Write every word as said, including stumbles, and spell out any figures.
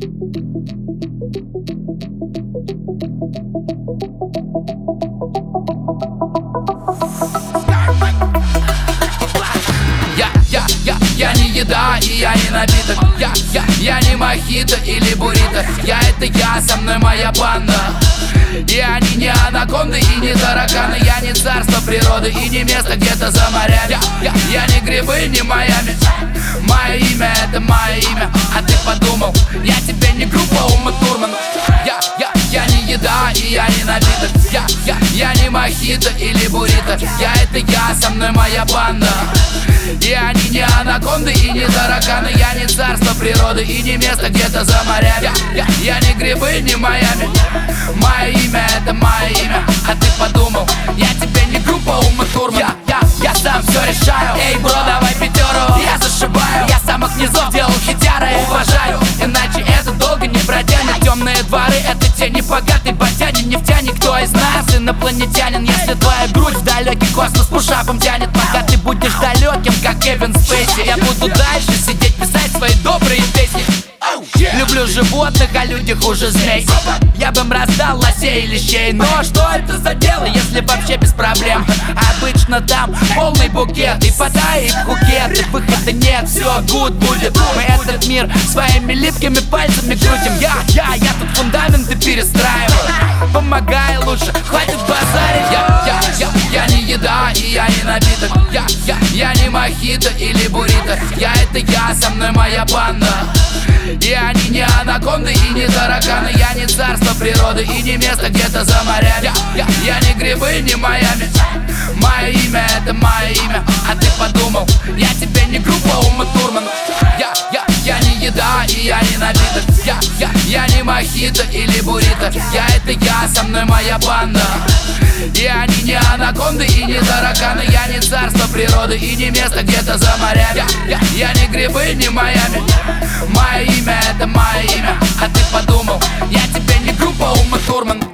Я, я, я, я не еда и я не напиток. Я, я, я не мохито или буррито. Я это я, со мной моя банда. И они не анаконды и не тараканы. Я не царство природы и не место где-то за морями. Я, я, я не грибы, не Майами. Мое имя это мое имя. А ты подумал, я тебе не группа Ума Турман. Я, я, я не еда и я не напиток. Я, я, я не мохито или буррито. Я это я, со мной моя банда. И они не анаконды и не тараканы. Я не царство природы и не место где-то за морями. Я, я, я не грибы, не Майами. Мое имя это мое имя. А ты подумал, я тебе не группа Ума Турман. Я, я, я сам все решаю. Эй, бро, давай пятеру. Я зашибаю. Я самых низов делал хитяра и уважаю. Иначе это долго не протянет. Темные дворы это те небогатые ботяне. Нефтяне, кто из нас инопланетянин? Если твоя грудь в далекий космос пушапом тянет, пока ты будешь далеким, как Кевин Спейси, я буду дальше сидеть, писать свои добрые песни. Люблю животных, а люди хуже змей. Я бы им раздал лосей и лещей. Но что это за дело, если вообще без проблем? Обычно там полный букет, и подай их букет, и выхода нет, все гуд будет. Мы этот мир своими липкими пальцами крутим. Я, я, я тут фундаменты перестраиваю. Помогай лучше, хватит базарить. Я, я, я, я не еда и я не напиток. Я, я, я не мохито или буррито. Я это я, со мной моя банда. И они не анаконды и не тараканы. Я не царство природы и не место где-то за морями. Я, я, я не грибы, не Майами. Мое имя это мое имя. А ты подумал, я тебе не группа Ума Турман. Я, я, я не еда и я не напиток. Я, я, я не мохито или буррито. Я это я, со мной моя банда. И они не анаконды и не тараканы. Я не царство природы и не место где-то за морями. Я, я, я не грибы, не Майами. Мое имя это мое имя. А ты подумал, я тебе не группа Ума Турман.